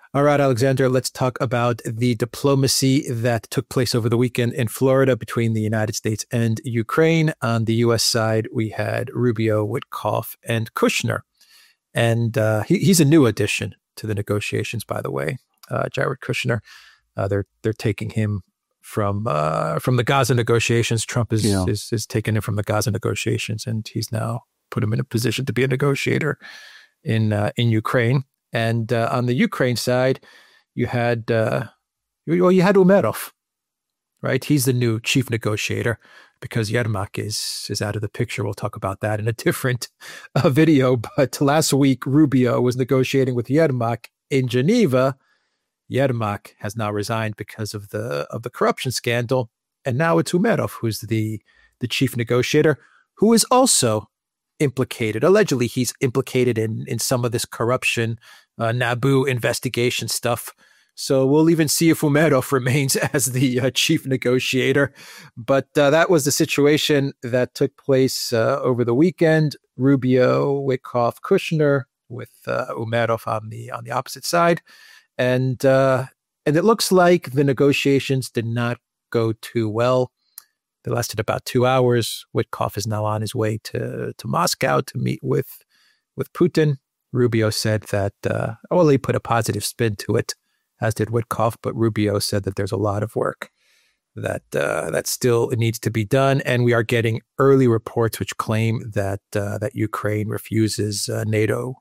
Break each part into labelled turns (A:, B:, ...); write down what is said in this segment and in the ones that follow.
A: All right, Alexander, let's talk about the diplomacy that took place over the weekend in Florida between the United States and Ukraine. On the U.S. side, we had Rubio, Witkoff, and Kushner. And he's a new addition to the negotiations, by the way, Jared Kushner. They're taking him from the Gaza negotiations. Trump is taking him from the Gaza negotiations, and he's now put him in a position to be a negotiator in Ukraine. And on the Ukraine side, you had Umerov, right? He's the new chief negotiator because Yermak is out of the picture. We'll talk about that in a different video. But last week, Rubio was negotiating with Yermak in Geneva. Yermak has now resigned because of the corruption scandal, and now it's Umerov who's the chief negotiator, who is also implicated. Allegedly, he's implicated in some of this corruption, Naboo investigation stuff. So we'll even see if Umerov remains as the chief negotiator. But that was the situation that took place over the weekend. Rubio, Witkoff, Kushner, with Umerov on the opposite side, and it looks like the negotiations did not go too well. They lasted about 2 hours. Witkoff is now on his way to Moscow to meet with Putin. Rubio said that, he put a positive spin to it, as did Witkoff, but Rubio said that there's a lot of work that still needs to be done. And we are getting early reports which claim that Ukraine refuses NATO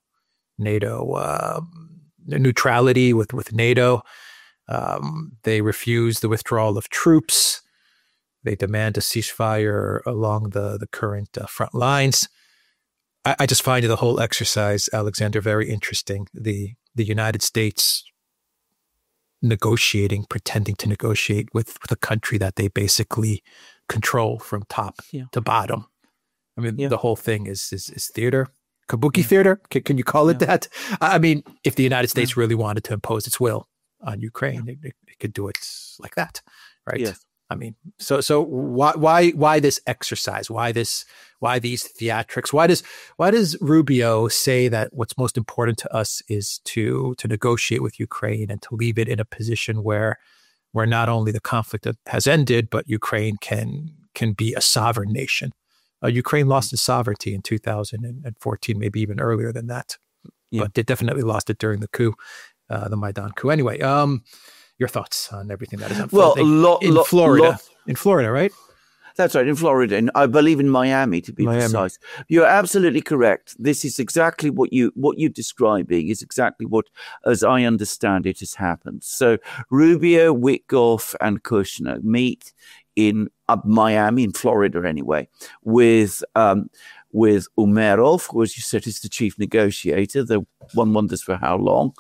A: neutrality with NATO. They refuse the withdrawal of troops. They demand a ceasefire along the current front lines. I just find the whole exercise, Alexander, very interesting. The United States pretending to negotiate with a country that they basically control from top to bottom. I mean, the whole thing is theater, kabuki theater. Can you call it that? I mean, if the United States really wanted to impose its will on Ukraine, it could do it like that, right?
B: Yes.
A: I mean, so why this exercise? Why these theatrics? Why does Rubio say that what's most important to us is to negotiate with Ukraine and to leave it in a position where not only the conflict has ended, but Ukraine can be a sovereign nation? Ukraine lost its sovereignty in 2014, maybe even earlier than that, but they definitely lost it during the coup, the Maidan coup. Anyway, your thoughts on everything that is unfolding in Florida? In Florida, right?
B: That's right, in Florida, and I believe in Miami, to be precise. You're absolutely correct. This is exactly what you're describing is exactly what, as I understand it, has happened. So Rubio, Witkoff, and Kushner meet in Miami, in Florida anyway, with Umerov, who, as you said, is the chief negotiator. One wonders for how long.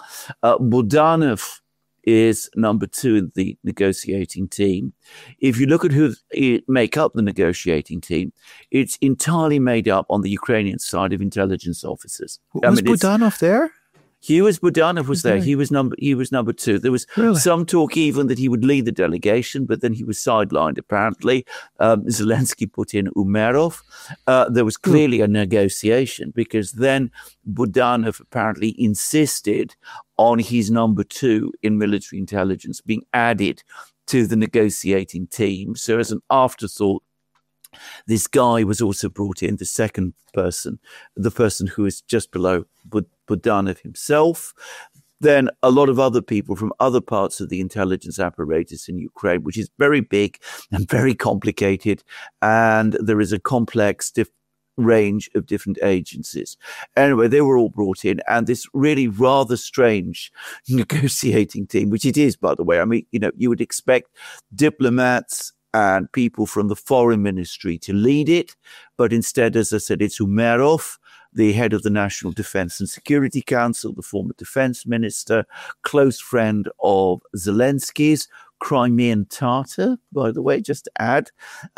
B: Budanov is number 2 in the negotiating team. If you look at who make up the negotiating team, it's entirely made up on the Ukrainian side of intelligence officers.
A: Was Budanov there?
B: Budanov was there. He was number 2. There was some talk even that he would lead the delegation, but then he was sidelined. Apparently, Zelensky put in Umerov. There was clearly a negotiation because then Budanov apparently insisted on his number 2 in military intelligence being added to the negotiating team. So as an afterthought, this guy was also brought in, the second person, the person who is just below Budanov himself. Then a lot of other people from other parts of the intelligence apparatus in Ukraine, which is very big and very complicated. And there is a complex range of different agencies. Anyway, they were all brought in, and this really rather strange negotiating team, which it is, by the way. I mean, you would expect diplomats and people from the foreign ministry to lead it, but instead, as I said, it's Umerov, the head of the National Defense and Security Council, the former defense minister, close friend of Zelensky's, Crimean Tatar, by the way, just to add.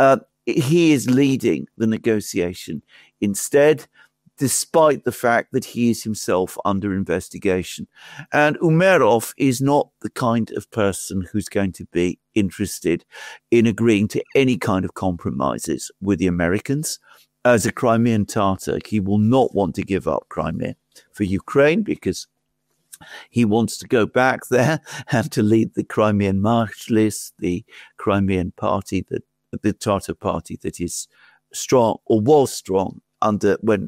B: He is leading the negotiation instead, despite the fact that he is himself under investigation. And Umerov is not the kind of person who's going to be interested in agreeing to any kind of compromises with the Americans. As a Crimean Tatar, he will not want to give up Crimea for Ukraine because He wants to go back there and to lead the Crimean Majlis, the Crimean party, the Tatar party that is strong or was strong under when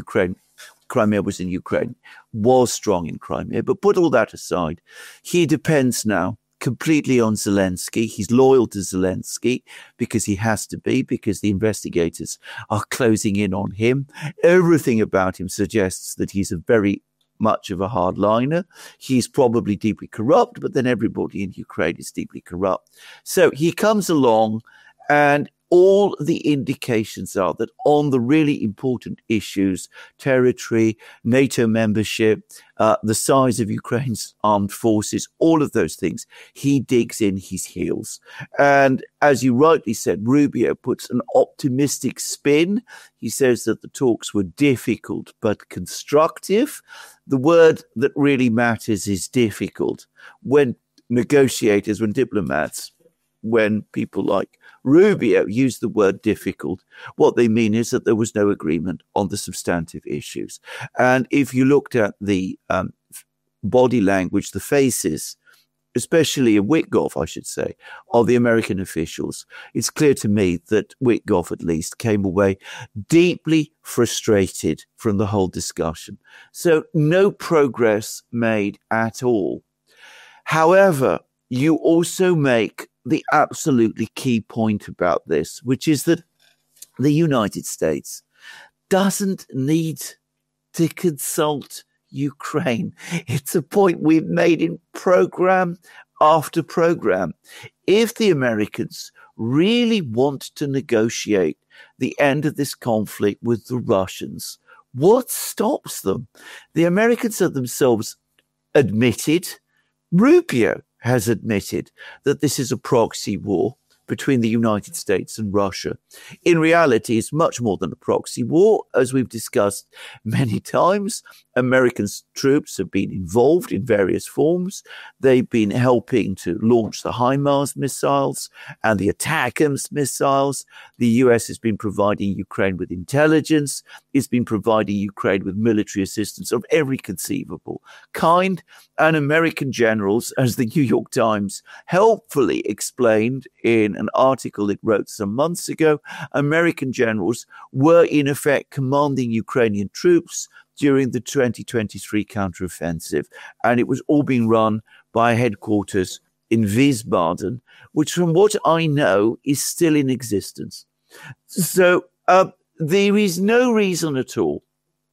B: Crimea was in Ukraine, was strong in Crimea. But put all that aside, he depends now completely on Zelensky. He's loyal to Zelensky because he has to be, because the investigators are closing in on him. Everything about him suggests that he's a very much of a hardliner. He's probably deeply corrupt, but then everybody in Ukraine is deeply corrupt. So he comes along, and all the indications are that on the really important issues, territory, NATO membership, the size of Ukraine's armed forces, all of those things, he digs in his heels. And as you rightly said, Rubio puts an optimistic spin. He says that the talks were difficult but constructive. The word that really matters is difficult. When negotiators, when diplomats, when people like Rubio use the word difficult, what they mean is that there was no agreement on the substantive issues. And if you looked at the body language, the faces, especially of Witkoff, I should say, of the American officials, it's clear to me that Witkoff at least came away deeply frustrated from the whole discussion. So no progress made at all. However, you also make the absolutely key point about this, which is that the United States doesn't need to consult Ukraine. It's a point we've made in program after program. If the Americans really want to negotiate the end of this conflict with the Russians, what stops them? The Americans have themselves admitted, Rubio has admitted, that this is a proxy war between the United States and Russia. In reality, it's much more than a proxy war. As we've discussed many times, American troops have been involved in various forms. They've been helping to launch the HIMARS missiles and the ATACMS missiles. The US has been providing Ukraine with intelligence. It's been providing Ukraine with military assistance of every conceivable kind. And American generals, as the New York Times helpfully explained in an article it wrote some months ago, American generals were in effect commanding Ukrainian troops during the 2023 counteroffensive. And it was all being run by headquarters in Wiesbaden, which from what I know is still in existence. So there is no reason at all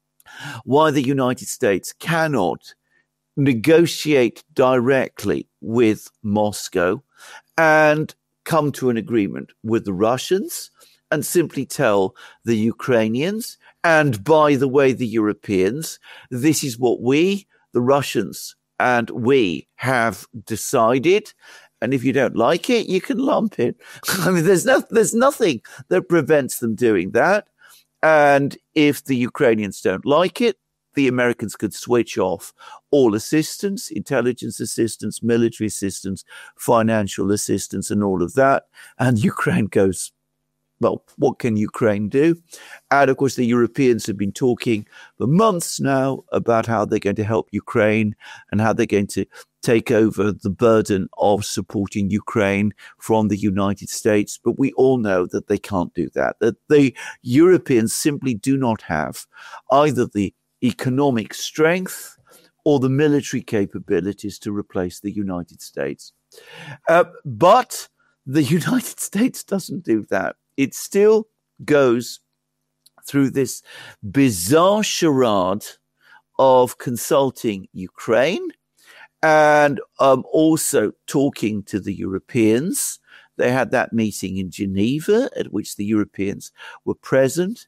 B: why the United States cannot negotiate directly with Moscow and come to an agreement with the Russians and simply tell the Ukrainians, and by the way, the Europeans, this is what we, the Russians, and we have decided. And if you don't like it, you can lump it. I mean, there's nothing that prevents them doing that. And if the Ukrainians don't like it, the Americans could switch off all assistance, intelligence assistance, military assistance, financial assistance, and all of that. And Ukraine goes, well, what can Ukraine do? And of course, the Europeans have been talking for months now about how they're going to help Ukraine and how they're going to take over the burden of supporting Ukraine from the United States. But we all know that they can't do that the Europeans simply do not have either the economic strength or the military capabilities to replace the United States. But the United States doesn't do that. It still goes through this bizarre charade of consulting Ukraine and also talking to the Europeans. They had that meeting in Geneva at which the Europeans were present.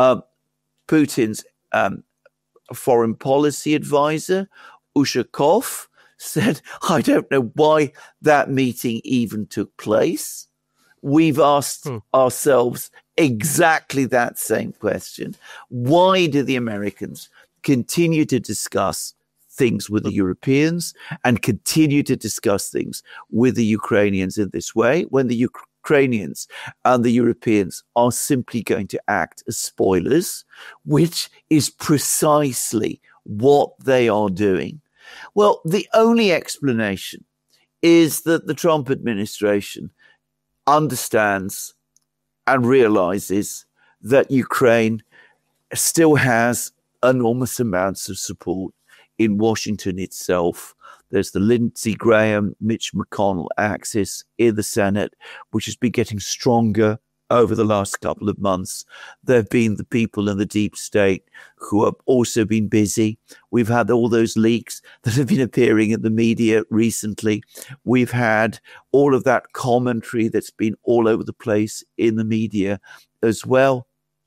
B: Putin's foreign policy advisor, Ushakov, said, I don't know why that meeting even took place. We've asked ourselves exactly that same question. Why do the Americans continue to discuss things with the Europeans and continue to discuss things with the Ukrainians in this way when the Ukrainians and the Europeans are simply going to act as spoilers, which is precisely what they are doing. Well, the only explanation is that the Trump administration understands and realizes that Ukraine still has enormous amounts of support in Washington itself. There's the Lindsey Graham, Mitch McConnell axis in the Senate, which has been getting stronger over the last couple of months. There have been the people in the deep state who have also been busy. We've had all those leaks that have been appearing in the media recently. We've had all of that commentary that's been all over the place in the media as well.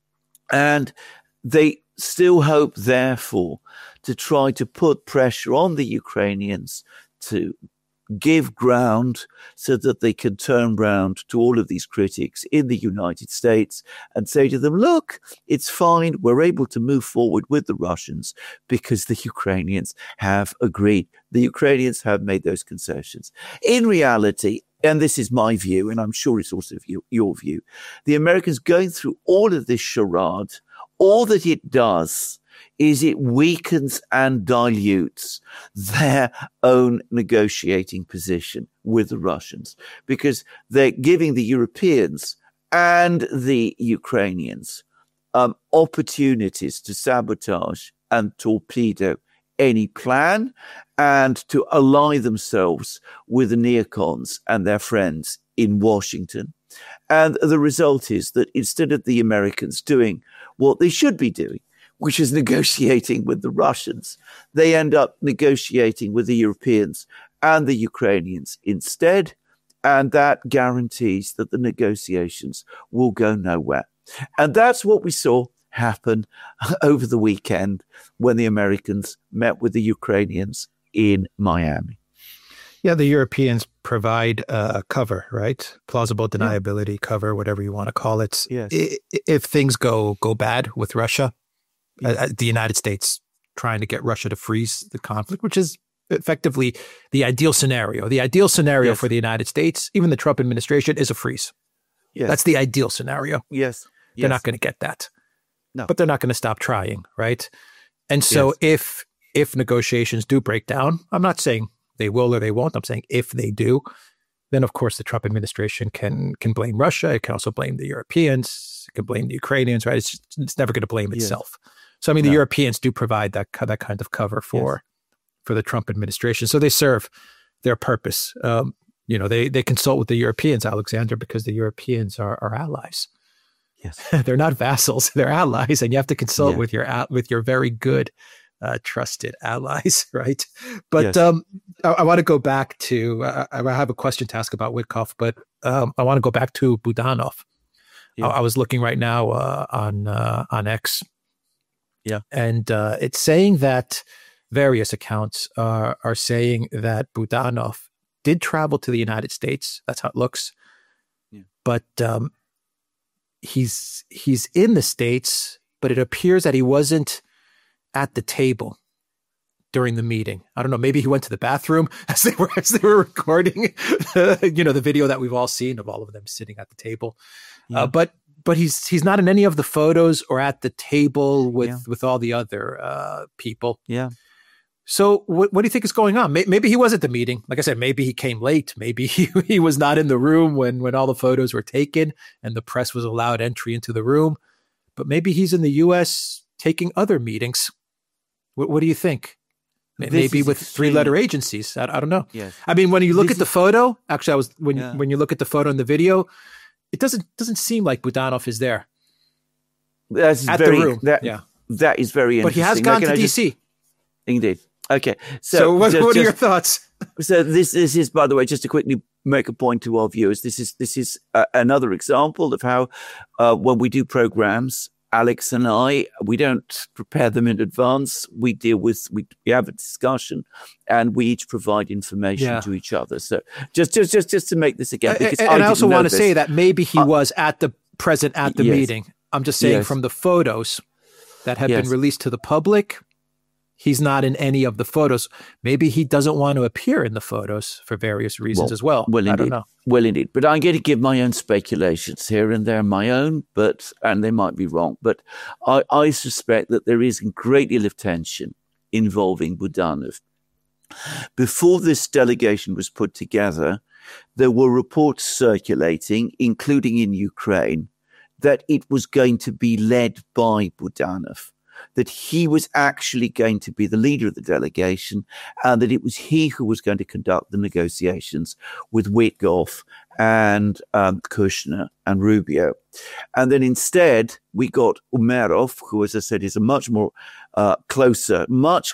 B: And they still hope, therefore, to try to put pressure on the Ukrainians to give ground so that they can turn round to all of these critics in the United States and say to them, look, it's fine. We're able to move forward with the Russians because the Ukrainians have agreed. The Ukrainians have made those concessions. In reality, and this is my view, and I'm sure it's also your view, the Americans going through all of this charade, all that it does is it weakens and dilutes their own negotiating position with the Russians, because they're giving the Europeans and the Ukrainians opportunities to sabotage and torpedo any plan and to ally themselves with the neocons and their friends in Washington. And the result is that instead of the Americans doing what they should be doing, which is negotiating with the Russians, they end up negotiating with the Europeans and the Ukrainians instead. And that guarantees that the negotiations will go nowhere. And that's what we saw happen over the weekend when the Americans met with the Ukrainians in Miami.
A: Yeah, the Europeans provide cover, right? Plausible deniability cover, whatever you want to call it.
B: Yes.
A: If things go bad with Russia, the United States trying to get Russia to freeze the conflict, which is effectively the ideal scenario. The ideal scenario for the United States, even the Trump administration, is a freeze.
B: Yes.
A: That's the ideal scenario.
B: Yes.
A: They're not going to get that.
B: No.
A: But they're not going to stop trying, right? And so if negotiations do break down, I'm not saying they will or they won't. I'm saying if they do, then of course the Trump administration can blame Russia. It can also blame the Europeans. It can blame the Ukrainians, right? It's never going to blame itself. So I mean, the Europeans do provide that kind of cover for the Trump administration. So they serve their purpose. They consult with the Europeans, Alexander, because the Europeans are allies.
B: Yes,
A: they're not vassals; they're allies, and you have to consult with your very good, trusted allies, right? But I want to go back to. I have a question to ask about Witkoff, but I want to go back to Budanov. Yeah. I was looking right now on X.
B: Yeah.
A: And it's saying that various accounts are saying that Budanov did travel to the United States. That's how it looks. Yeah. But he's in the States, but it appears that he wasn't at the table during the meeting. I don't know. Maybe he went to the bathroom as they were recording, the video that we've all seen of all of them sitting at the table. Yeah. But he's not in any of the photos or at the table with all the other people.
B: Yeah.
A: So what do you think is going on? Maybe he was at the meeting. Like I said, maybe he came late. Maybe he was not in the room when all the photos were taken and the press was allowed entry into the room. But maybe he's in the U.S. taking other meetings. What do you think? Maybe with three-letter agencies. I don't know.
B: Yes.
A: I mean, when you look at the photo, actually, when you look at the photo in the video, it doesn't seem like Budanov is there.
B: That's
A: at
B: very,
A: the room.
B: That is very interesting.
A: But he has gone to D.C.
B: Indeed. Okay.
A: So what are your thoughts?
B: So this is, by the way, just to quickly make a point to our viewers, this is another example of how when we do programs, Alex and I, we don't prepare them in advance. We have a discussion, and we each provide information to each other. So just to make this again, because
A: and I also want to say that maybe he was present at the meeting. I'm just saying from the photos that have been released to the public, he's not in any of the photos. Maybe he doesn't want to appear in the photos for various reasons as well. I don't know.
B: Well, indeed. But I'm going to give my own speculations here and there, my own, and they might be wrong. But I suspect that there is a great deal of tension involving Budanov Before this delegation was put together, there were reports circulating, including in Ukraine, that it was going to be led by Budanov, that he was actually going to be the leader of the delegation, and that it was he who was going to conduct the negotiations with Witkoff and Kushner and Rubio. And then instead, we got Umerov, who, as I said, is a much closer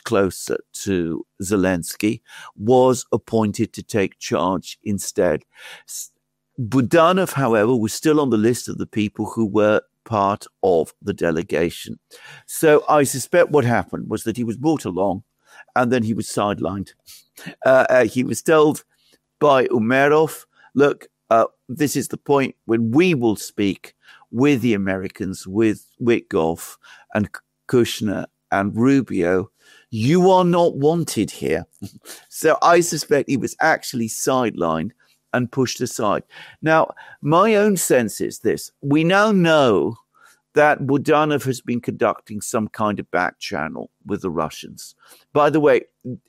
B: to Zelensky, was appointed to take charge instead. Budanov, however, was still on the list of the people who were part of the delegation. So I suspect what happened was that he was brought along and then he was sidelined. He was told by Umerov, look, this is the point when we will speak with the Americans, with Witkoff and Kushner and Rubio. You are not wanted here. So I suspect he was actually sidelined and pushed aside. Now, my own sense is this. We now know that Budanov has been conducting some kind of back channel with the Russians. By the way,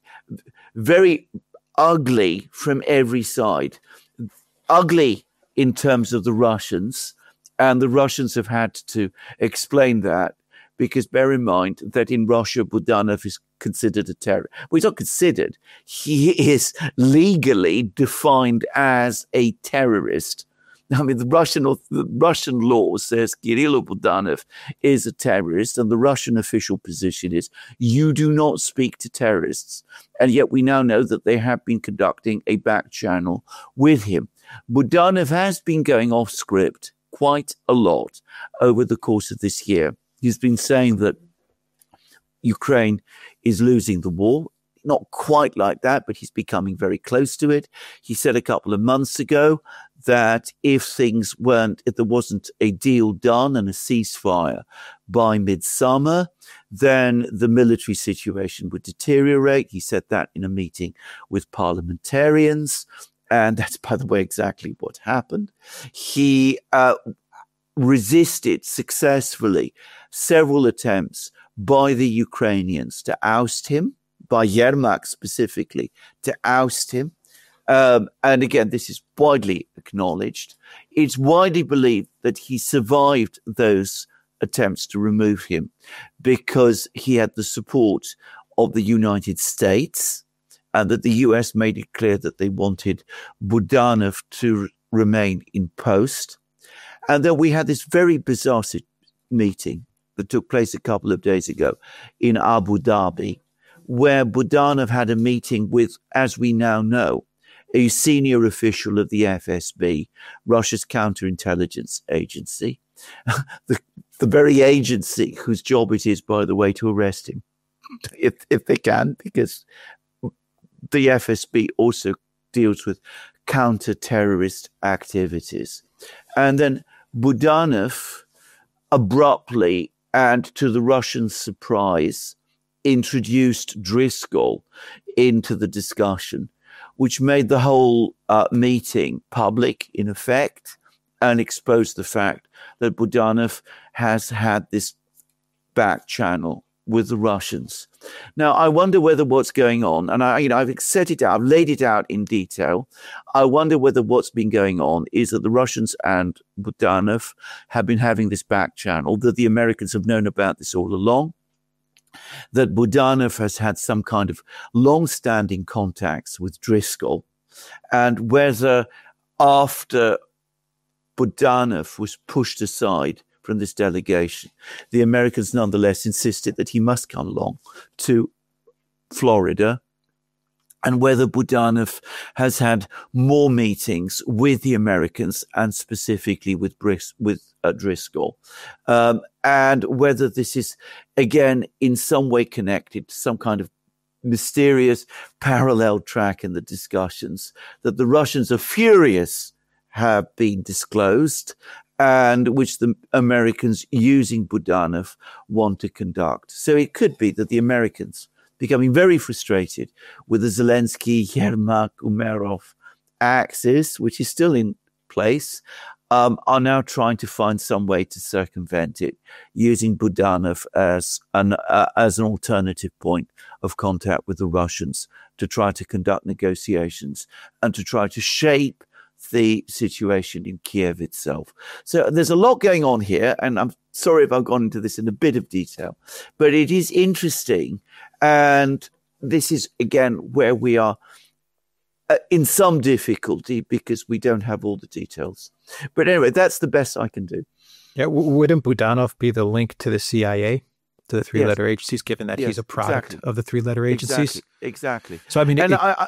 B: very ugly from every side. Ugly in terms of the Russians, and the Russians have had to explain that, because bear in mind that in Russia, Budanov is considered a terrorist. Well, he's not considered. He is legally defined as a terrorist. I mean, the Russian law says Kirilo Budanov is a terrorist, and the Russian official position is you do not speak to terrorists. And yet we now know that they have been conducting a back channel with him. Budanov has been going off script quite a lot over the course of this year. He's been saying that Ukraine is losing the war. Not quite like that, but he's becoming very close to it. He said a couple of months ago that if there wasn't a deal done and a ceasefire by midsummer, then the military situation would deteriorate. He said that in a meeting with parliamentarians. And that's, by the way, exactly what happened. He resisted successfully several attempts by the Ukrainians to oust him, by Yermak specifically, to oust him. And again, this is widely acknowledged. It's widely believed that he survived those attempts to remove him because he had the support of the United States, and that the US made it clear that they wanted Budanov to remain in post. And then we had this very bizarre meeting that took place a couple of days ago in Abu Dhabi, where Budanov had a meeting with, as we now know, a senior official of the FSB, Russia's counterintelligence agency, the very agency whose job it is, by the way, to arrest him, if they can, because the FSB also deals with counter-terrorist activities. And then Budanov abruptly, and to the Russians' surprise, introduced Driscoll into the discussion, which made the whole meeting public, in effect, and exposed the fact that Budanov has had this back channel with the Russians. Now, I wonder whether what's going on, and I've set it out, I've laid it out in detail. I wonder whether what's been going on is that the Russians and Budanov have been having this back channel, that the Americans have known about this all along, that Budanov has had some kind of long-standing contacts with Driscoll, and whether after Budanov was pushed aside from this delegation, the Americans nonetheless insisted that he must come along to Florida, and whether Budanov has had more meetings with the Americans and specifically with Driscoll, and whether this is, again, in some way connected to some kind of mysterious parallel track in the discussions that the Russians are furious have been disclosed, and which the Americans, using Budanov, want to conduct. So it could be that the Americans, becoming very frustrated with the Zelensky, Yermak, Umerov axis, which is still in place, are now trying to find some way to circumvent it, using Budanov as an alternative point of contact with the Russians to try to conduct negotiations and to try to shape the situation in Kiev itself. So there's a lot going on here, and I'm sorry if I've gone into this in a bit of detail, but it is interesting. And this is, again, where we are in some difficulty because we don't have all the details. But anyway, that's the best I can do.
A: Yeah, wouldn't Budanov be the link to the CIA, to the three-letter agencies, given that he's a product of the three-letter agencies?
B: Exactly.
A: So, I mean,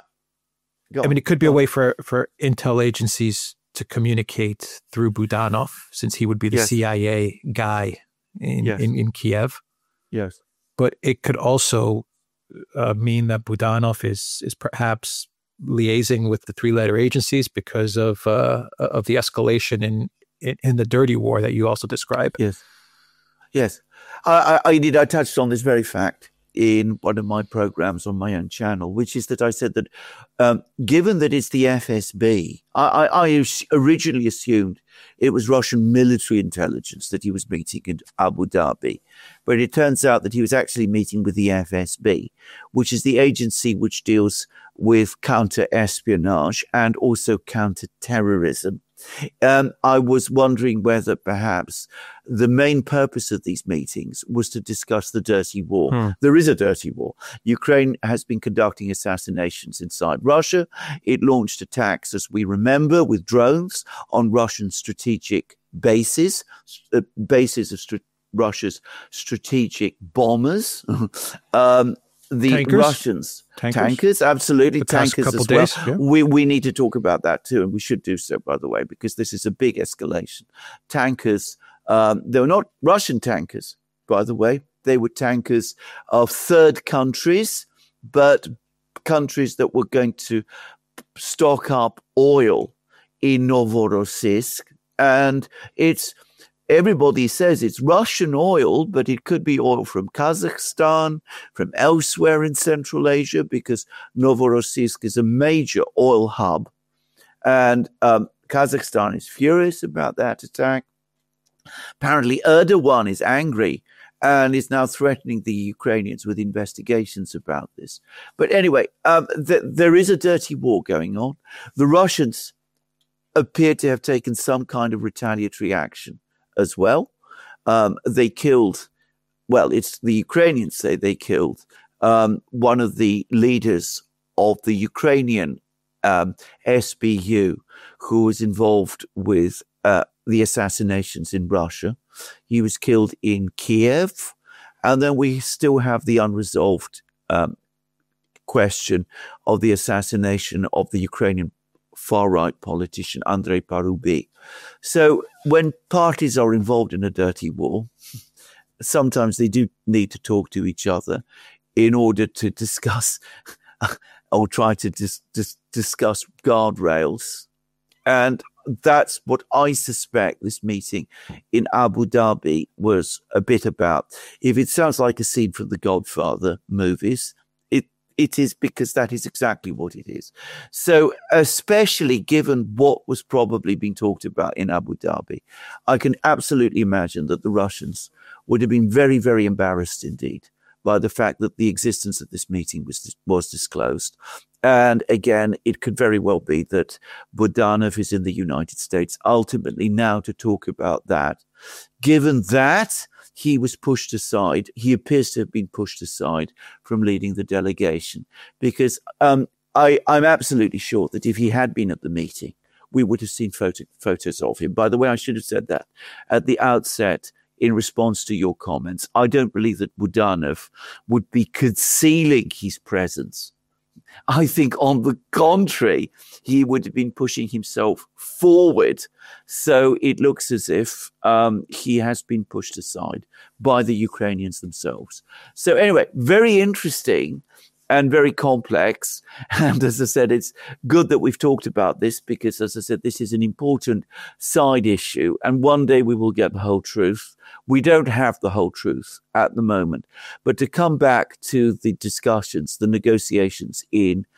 A: it could be a way for intel agencies to communicate through Budanov, since he would be the CIA guy in Kiev.
B: Yes.
A: But it could also mean that Budanov is perhaps liaising with the three-letter agencies because of the escalation in the dirty war that you also describe.
B: Yes. I touched on this very fact in one of my programs on my own channel, which is that I said that given that it's the FSB, I originally assumed it was Russian military intelligence that he was meeting in Abu Dhabi. But it turns out that he was actually meeting with the FSB, which is the agency which deals with counter-espionage and also counter-terrorism. I was wondering whether perhaps the main purpose of these meetings was to discuss the dirty war. There is a dirty war. Ukraine has been conducting assassinations inside Russia. It launched attacks, as we remember, with drones on Russian strategic bases of Russia's strategic bombers. The
A: tankers?
B: Russians, tankers, absolutely,
A: the past
B: tankers
A: couple
B: as well.
A: Days,
B: We need to talk about that too, and we should do so, by the way, because this is a big escalation. Tankers, they were not Russian tankers, by the way. They were tankers of third countries, but countries that were going to stock up oil in Novorossiysk, and everybody says it's Russian oil, but it could be oil from Kazakhstan, from elsewhere in Central Asia, because Novorossiysk is a major oil hub. And Kazakhstan is furious about that attack. Apparently, Erdogan is angry and is now threatening the Ukrainians with investigations about this. But anyway, there is a dirty war going on. The Russians appear to have taken some kind of retaliatory action as well. They killed, it's the Ukrainians say they killed one of the leaders of the Ukrainian SBU who was involved with the assassinations in Russia. He was killed in Kiev. And then we still have the unresolved question of the assassination of the Ukrainian far-right politician Andrei Parubiy. So when parties are involved in a dirty war, sometimes they do need to talk to each other in order to discuss or try to discuss guardrails. And that's what I suspect this meeting in Abu Dhabi was a bit about. If it sounds like a scene from the Godfather movies, it is, because that is exactly what it is. So especially given what was probably being talked about in Abu Dhabi, I can absolutely imagine that the Russians would have been very, very embarrassed indeed by the fact that the existence of this meeting was disclosed. And again, it could very well be that Budanov is in the United States ultimately now to talk about that. Given that he was pushed aside, he appears to have been pushed aside from leading the delegation, because I'm absolutely sure that if he had been at the meeting, we would have seen photos of him. By the way, I should have said that at the outset in response to your comments. I don't believe that Budanov would be concealing his presence. I think, on the contrary, he would have been pushing himself forward. So it looks as if he has been pushed aside by the Ukrainians themselves. So anyway, very interesting and very complex. And as I said, it's good that we've talked about this because, as I said, this is an important side issue. And one day we will get the whole truth. We don't have the whole truth at the moment. But to come back to the discussions, the negotiations in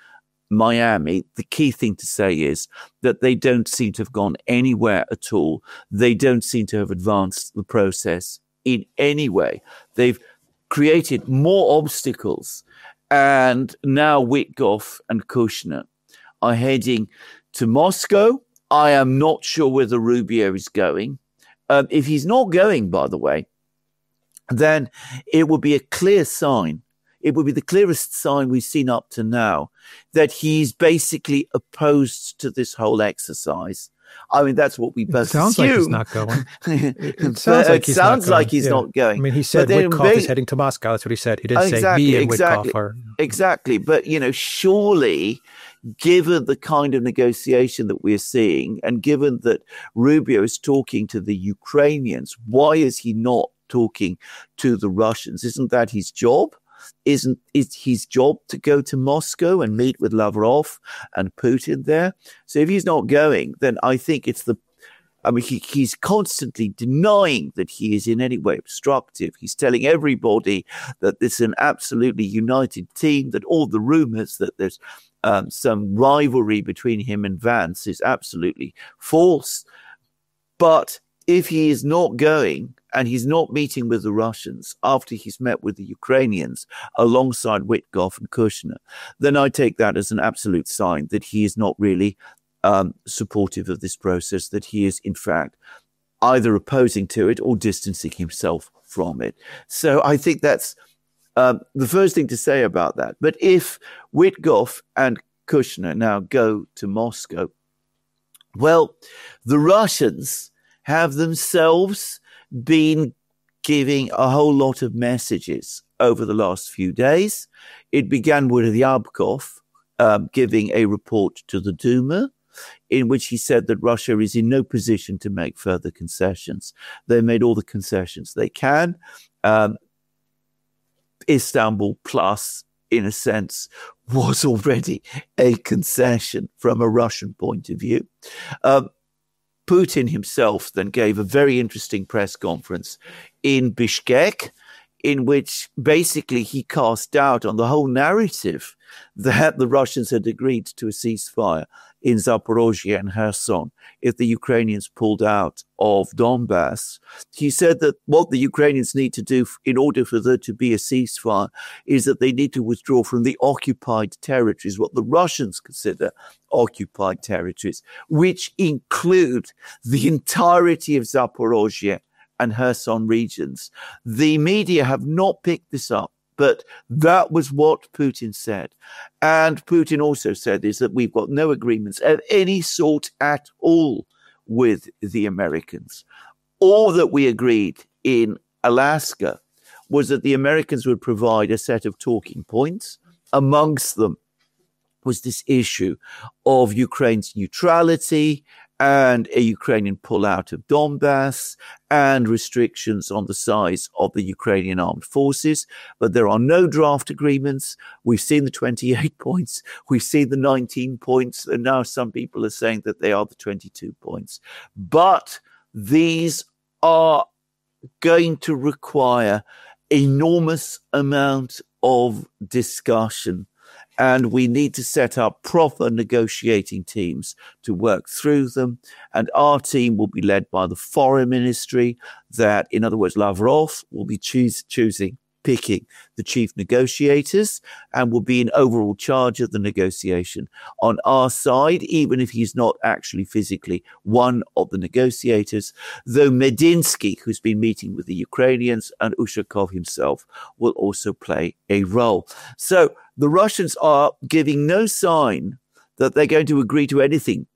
B: Miami, the key thing to say is that they don't seem to have gone anywhere at all. They don't seem to have advanced the process in any way. They've created more obstacles. And now Witkoff and Kushner are heading to Moscow. I am not sure whether Rubio is going. If he's not going, by the way, then it would be a clear sign. It would be the clearest sign we've seen up to now that he's basically opposed to this whole exercise. I mean, that's what we both assume.
A: Sounds like he's not going.
B: It sounds like he's not going.
A: I mean, he said Witkoff is heading to Moscow. That's what he said. He didn't say me and Witkoff are.
B: Exactly. But, surely, given the kind of negotiation that we're seeing, and given that Rubio is talking to the Ukrainians, why is he not talking to the Russians? Isn't that his job? Isn't it his job to go to Moscow and meet with Lavrov and Putin there? So if he's not going, then I think he's constantly denying that he is in any way obstructive. He's telling everybody that this is an absolutely united team, that all the rumors that there's some rivalry between him and Vance is absolutely false. But if he is not going and he's not meeting with the Russians after he's met with the Ukrainians alongside Witkoff and Kushner, then I take that as an absolute sign that he is not really supportive of this process, that he is, in fact, either opposing to it or distancing himself from it. So I think that's the first thing to say about that. But if Witkoff and Kushner now go to Moscow, well, the Russians have themselves been giving a whole lot of messages over the last few days. It began with Ryabkov giving a report to the Duma, in which he said that Russia is in no position to make further concessions. They made all the concessions they can. Istanbul Plus, in a sense, was already a concession from a Russian point of view. Putin himself then gave a very interesting press conference in Bishkek, in which basically he cast doubt on the whole narrative that the Russians had agreed to a ceasefire in Zaporozhye and Kherson if the Ukrainians pulled out of Donbass. He said that what the Ukrainians need to do in order for there to be a ceasefire is that they need to withdraw from the occupied territories, what the Russians consider occupied territories, which include the entirety of Zaporozhye and Kherson regions. The media have not picked this up, but that was what Putin said. And Putin also said is that we've got no agreements of any sort at all with the Americans. All that we agreed in Alaska was that the Americans would provide a set of talking points. Amongst them was this issue of Ukraine's neutrality and a Ukrainian pullout of Donbass and restrictions on the size of the Ukrainian armed forces. But there are no draft agreements. We've seen the 28 points. We've seen the 19 points. And now some people are saying that they are the 22 points. But these are going to require enormous amount of discussion. And we need to set up proper negotiating teams to work through them. And our team will be led by the foreign ministry that, in other words, Lavrov will be picking the chief negotiators and will be in overall charge of the negotiation on our side, even if he's not actually physically one of the negotiators, though Medinsky, who's been meeting with the Ukrainians, and Ushakov himself will also play a role. So the Russians are giving no sign that they're going to agree to anything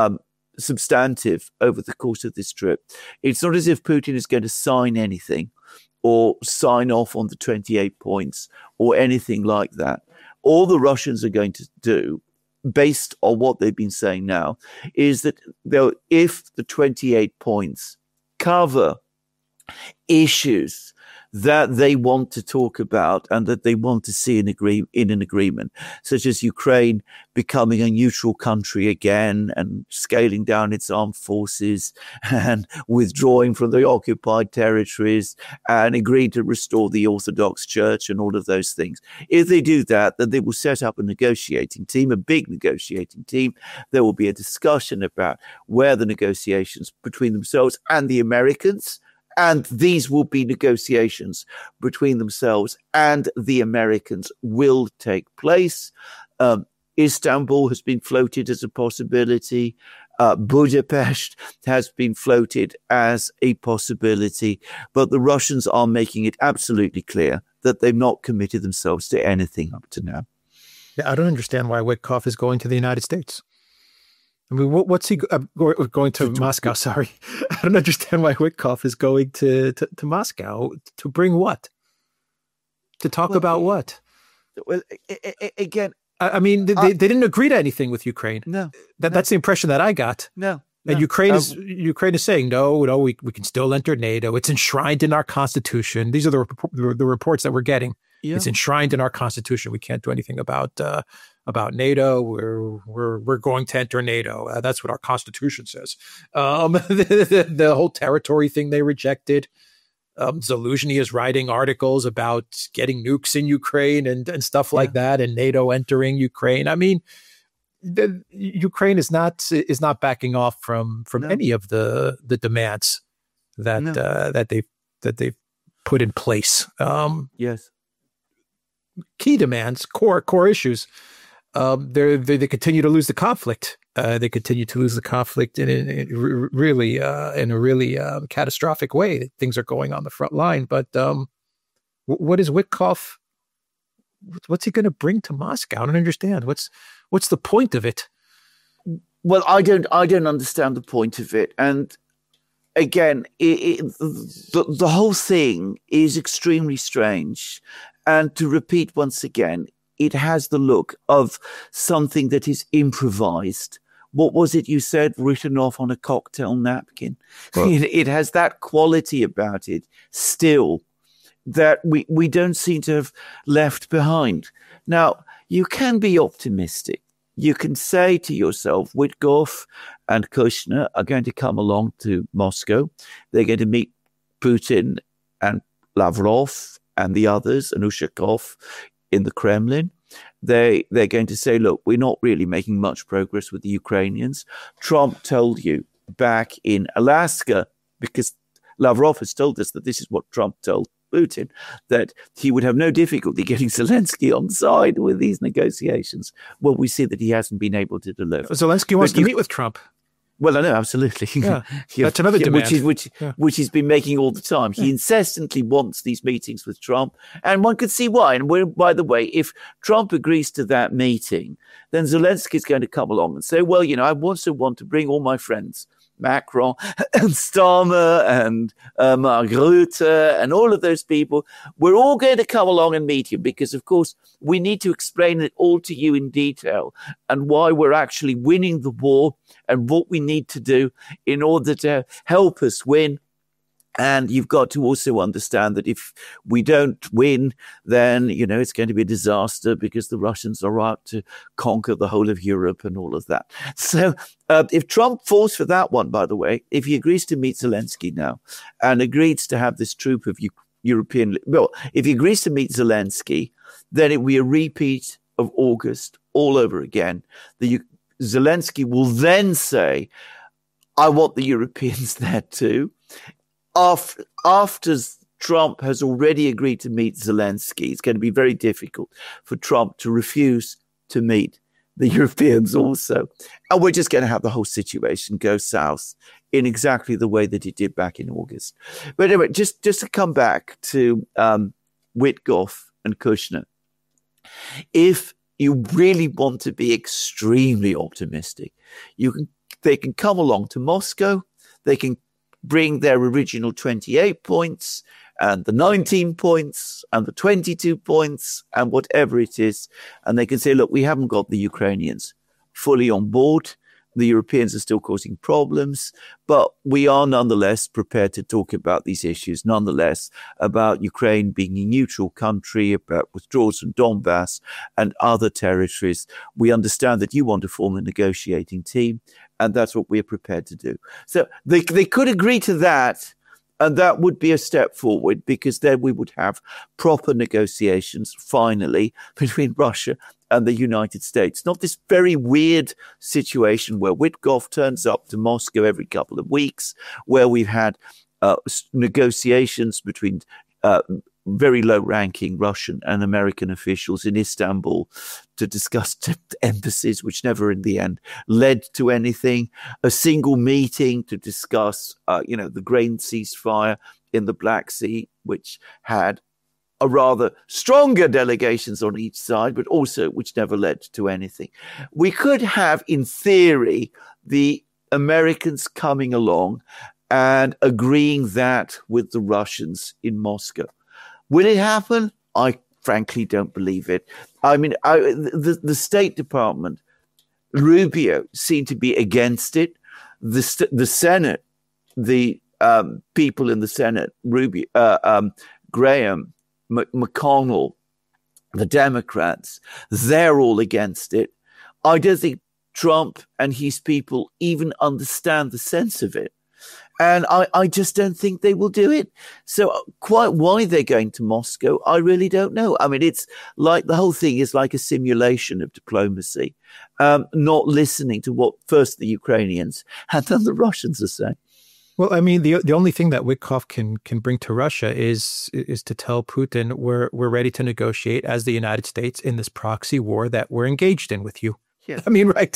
B: substantive over the course of this trip. It's not as if Putin is going to sign anything or sign off on the 28 points or anything like that. All the Russians are going to do, based on what they've been saying now, is that if the 28 points cover issues that they want to talk about and that they want to see in an agreement, such as Ukraine becoming a neutral country again and scaling down its armed forces and withdrawing from the occupied territories and agreeing to restore the Orthodox Church and all of those things. If they do that, then they will set up a negotiating team, a big negotiating team. There will be a discussion about where the negotiations between themselves and the Americans, and these will be negotiations between themselves and the Americans will take place. Istanbul has been floated as a possibility. Budapest has been floated as a possibility. But the Russians are making it absolutely clear that they've not committed themselves to anything up to now.
A: Yeah, I don't understand why Witkoff is going to the United States. I mean, what's he going to Moscow? Sorry, I don't understand why Witkoff is going to Moscow to bring what? To talk about what?
B: Well, again,
A: I mean, they didn't agree to anything with Ukraine.
B: No,
A: that's the impression that I got.
B: No.
A: And Ukraine is saying no, we can still enter NATO. It's enshrined in our constitution. These are the reports that we're getting. Yeah. It's enshrined in our constitution. We can't do anything about NATO. We're going to enter NATO. That's what our constitution says. The whole territory thing they rejected. Zaluzhny is writing articles about getting nukes in Ukraine and stuff like that, and NATO entering Ukraine. I mean, Ukraine is not backing off from any of the demands that they've put in place.
B: Yes.
A: Key demands, core issues. They continue to lose the conflict. They continue to lose the conflict in a really catastrophic way. Things are going on the front line. But what is Witkoff? What's he going to bring to Moscow? I don't understand. What's the point of it?
B: Well, I don't understand the point of it. And again, the whole thing is extremely strange. And to repeat once again, it has the look of something that is improvised. What was it you said? Written off on a cocktail napkin. Well, it has that quality about it still that we don't seem to have left behind. Now, you can be optimistic. You can say to yourself, Witkoff and Kushner are going to come along to Moscow. They're going to meet Putin and Lavrov and the others, and Ushakov in the Kremlin. They're going to say, look, we're not really making much progress with the Ukrainians. Trump told you back in Alaska, because Lavrov has told us that this is what Trump told Putin, that he would have no difficulty getting Zelensky on side with these negotiations. Well, we see that he hasn't been able to deliver.
A: Zelensky wants to meet with Trump.
B: Well, I know, absolutely.
A: Yeah, that's another demand.
B: Which he's been making all the time. He incessantly wants these meetings with Trump, and one could see why. And by the way, if Trump agrees to that meeting, then Zelensky's going to come along and say, well, I also want to bring all my friends, Macron and Starmer and Mark Rutte and all of those people. We're all going to come along and meet you because, of course, we need to explain it all to you in detail and why we're actually winning the war and what we need to do in order to help us win. And you've got to also understand that if we don't win, then, it's going to be a disaster because the Russians are out to conquer the whole of Europe and all of that. So if Trump falls for that one, by the way, if he agrees to meet Zelensky now and agrees to have this troop of if he agrees to meet Zelensky, then it will be a repeat of August all over again. Zelensky will then say, I want the Europeans there too. After Trump has already agreed to meet Zelensky, it's going to be very difficult for Trump to refuse to meet the Europeans also. And we're just going to have the whole situation go south in exactly the way that it did back in August. But anyway, just to come back to Witkoff and Kushner, if you really want to be extremely optimistic, they can come along to Moscow, they can bring their original 28 points and the 19 points and the 22 points and whatever it is. And they can say, look, we haven't got the Ukrainians fully on board. The Europeans are still causing problems, but we are nonetheless prepared to talk about these issues, nonetheless, about Ukraine being a neutral country, about withdrawals from Donbass and other territories. We understand that you want to form a negotiating team, and that's what we're prepared to do. So they could agree to that, and that would be a step forward, because then we would have proper negotiations, finally, between Russia and the United States. Not this very weird situation where Witkoff turns up to Moscow every couple of weeks, where we've had negotiations between very low-ranking Russian and American officials in Istanbul to discuss embassies, which never in the end led to anything. A single meeting to discuss, the grain ceasefire in the Black Sea, which had a rather stronger delegations on each side, but also which never led to anything. We could have, in theory, the Americans coming along and agreeing that with the Russians in Moscow. Will it happen? I frankly don't believe it. I mean, the State Department, Rubio, seemed to be against it. The Senate, the people in the Senate, Rubio, Graham, McConnell, the Democrats, they're all against it. I don't think Trump and his people even understand the sense of it. And I just don't think they will do it. So quite why they're going to Moscow, I really don't know. I mean, it's like the whole thing is like a simulation of diplomacy, not listening to what first the Ukrainians and then the Russians are saying.
A: Well, I mean, the only thing that Witkoff can bring to Russia is to tell Putin we're ready to negotiate as the United States in this proxy war that we're engaged in with you.
B: Yes.
A: I mean, right?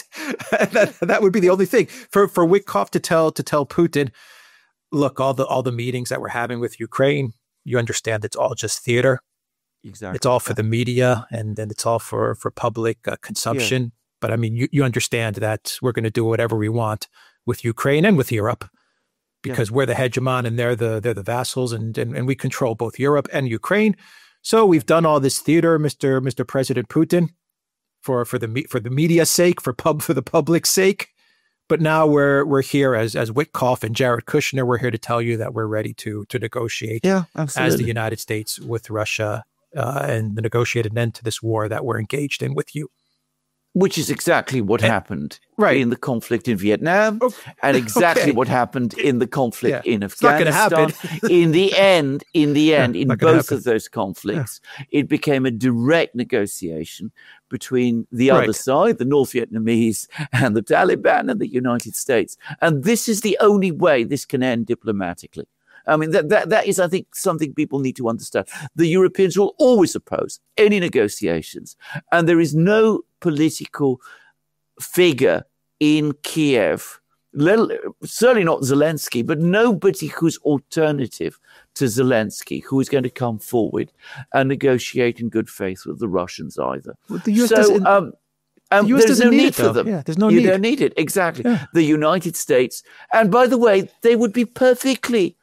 A: that would be the only thing for Witkoff to tell Putin, look, all the meetings that we're having with Ukraine, you understand it's all just theater.
B: Exactly.
A: It's all for the media and it's all for public consumption. Yeah. But I mean, you understand that we're going to do whatever we want with Ukraine and with Europe, because we're the hegemon and they're the vassals, and we control both Europe and Ukraine. So we've done all this theater, Mr. President Putin, for the media's sake, for the public's sake. But now we're here as Witkoff and Jared Kushner. We're here to tell you that we're ready to negotiate as the United States with Russia and negotiate an end to this war that we're engaged in with you.
B: Which is exactly what happened in the conflict in Vietnam, and exactly what happened in the conflict in Afghanistan. In the end, in both of those conflicts, it became a direct negotiation between the other side, the North Vietnamese, and the Taliban and the United States. And this is the only way this can end diplomatically. I mean, that is, I think, something people need to understand. The Europeans will always oppose any negotiations. And there is no political figure in Kiev, certainly not Zelensky, but nobody who's alternative to Zelensky who is going to come forward and negotiate in good faith with the Russians either.
A: Well, the US there's no need for them. Yeah, there's no need.
B: You don't need it. Exactly. Yeah. The United States. And by the way, they would be perfectly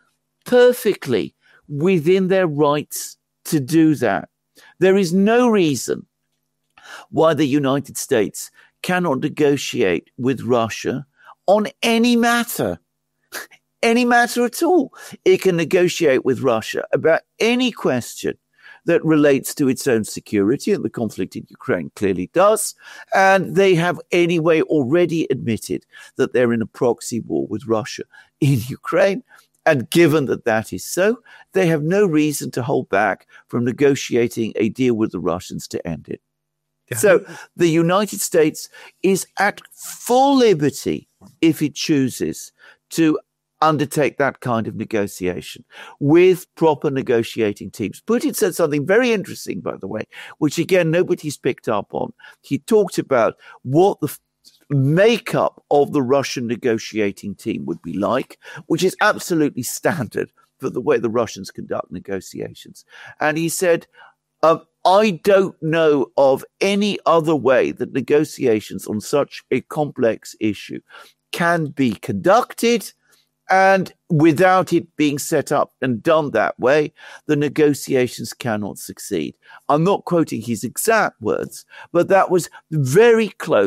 B: within their rights to do that. There is no reason why the United States cannot negotiate with Russia on any matter at all. It can negotiate with Russia about any question that relates to its own security, and the conflict in Ukraine clearly does. And they have anyway already admitted that they're in a proxy war with Russia in Ukraine. And given that is so, they have no reason to hold back from negotiating a deal with the Russians to end it. Yeah. So the United States is at full liberty, if it chooses, to undertake that kind of negotiation with proper negotiating teams. Putin said something very interesting, by the way, which again, nobody's picked up on. He talked about what the makeup of the Russian negotiating team would be like, which is absolutely standard for the way the Russians conduct negotiations. And he said, I don't know of any other way that negotiations on such a complex issue can be conducted, and without it being set up and done that way, the negotiations cannot succeed. I'm not quoting his exact words, but that was very close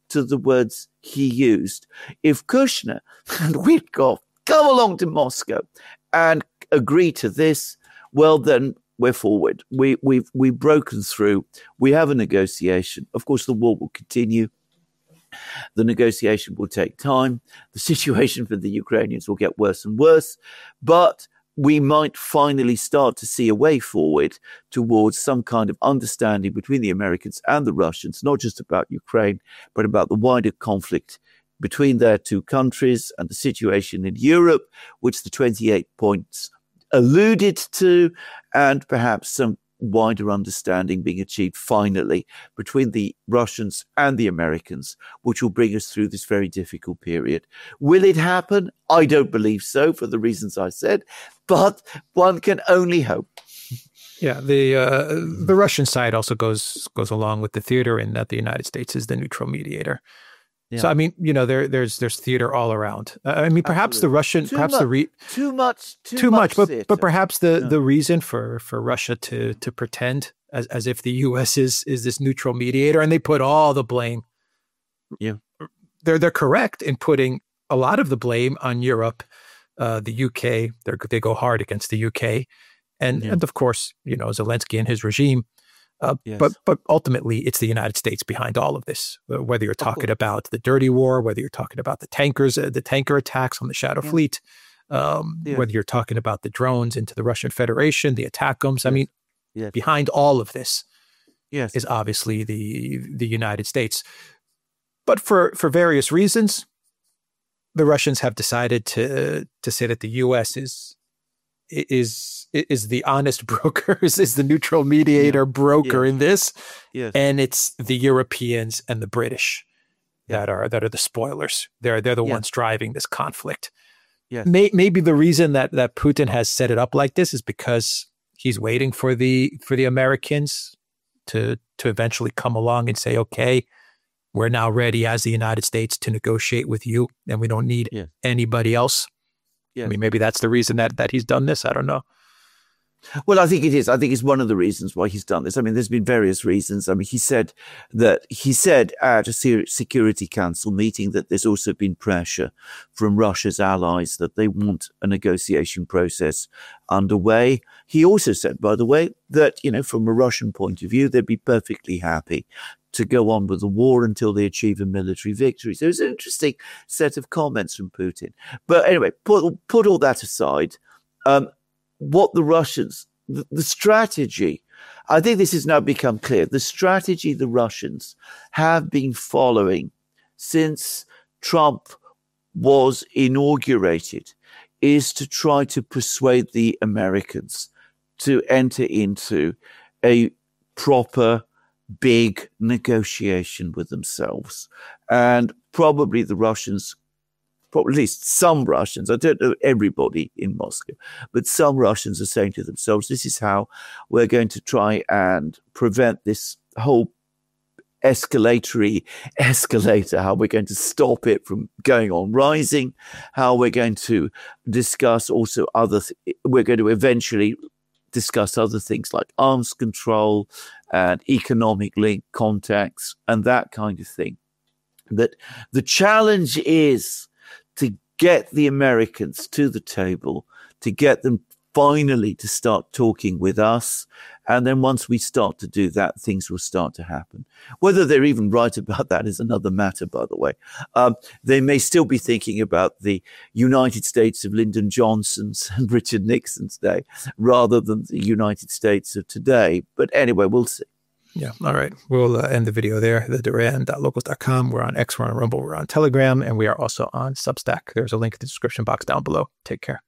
B: to the words he used. If Kushner and Witkoff come along to Moscow and agree to this, well, then we're forward. We've broken through. We have a negotiation. Of course, the war will continue. The negotiation will take time. The situation for the Ukrainians will get worse and worse. But we might finally start to see a way forward towards some kind of understanding between the Americans and the Russians, not just about Ukraine, but about the wider conflict between their two countries and the situation in Europe, which the 28 points alluded to, and perhaps some wider understanding being achieved finally between the Russians and the Americans, which will bring us through this very difficult period. Will it happen? I don't believe so, for the reasons I said, but one can only hope.
A: Yeah, the Russian side also goes along with the theater in that the United States is the neutral mediator. Yeah. So I mean, there's theater all around. I mean, perhaps Absolutely. The Russian, too perhaps much,
B: too much,
A: but perhaps the reason for Russia to pretend as if the U.S. is this neutral mediator, and they put all the blame.
B: Yeah,
A: they're correct in putting a lot of the blame on Europe, the UK. They go hard against the UK, and of course, Zelensky and his regime.
B: Yes.
A: But ultimately, it's the United States behind all of this. Whether you're talking about the dirty war, whether you're talking about the tanker attacks on the Shadow Fleet, whether you're talking about the drones into the Russian Federation, the ATACMS. I mean, behind all of this is obviously the United States. But for various reasons, the Russians have decided to say that the U.S. is the honest broker, is the neutral mediator broker in this, and it's the Europeans and the British that are the spoilers. They're the ones driving this conflict.
B: Yes.
A: Maybe the reason that Putin has set it up like this is because he's waiting for the Americans to eventually come along and say, okay, we're now ready as the United States to negotiate with you, and we don't need anybody else. I mean, maybe that's the reason that he's done this. I don't know.
B: Well, I think it is. I think it's one of the reasons why he's done this. I mean, there's been various reasons. I mean, he said at a Security Council meeting that there's also been pressure from Russia's allies that they want a negotiation process underway. He also said, by the way, that, from a Russian point of view, they'd be perfectly happy to go on with the war until they achieve a military victory. So it's an interesting set of comments from Putin. But anyway, put all that aside. What the Russians, the strategy, I think this has now become clear. The strategy the Russians have been following since Trump was inaugurated is to try to persuade the Americans to enter into a proper, big negotiation with themselves. And probably the Russians, at least some Russians, I don't know everybody in Moscow, but some Russians are saying to themselves, this is how we're going to try and prevent this whole escalator, how we're going to stop it from going on rising, how we're going to discuss also we're going to eventually discuss other things like arms control and economic link contacts and that kind of thing. That the challenge is to get the Americans to the table, to get them finally to start talking with us. And then once we start to do that, things will start to happen. Whether they're even right about that is another matter, by the way. They may still be thinking about the United States of Lyndon Johnson's and Richard Nixon's day rather than the United States of today. But anyway, we'll see.
A: Yeah. All right. We'll end the video there. theduran.locals.com. We're on X, we're on Rumble, we're on Telegram, and we are also on Substack. There's a link in the description box down below. Take care.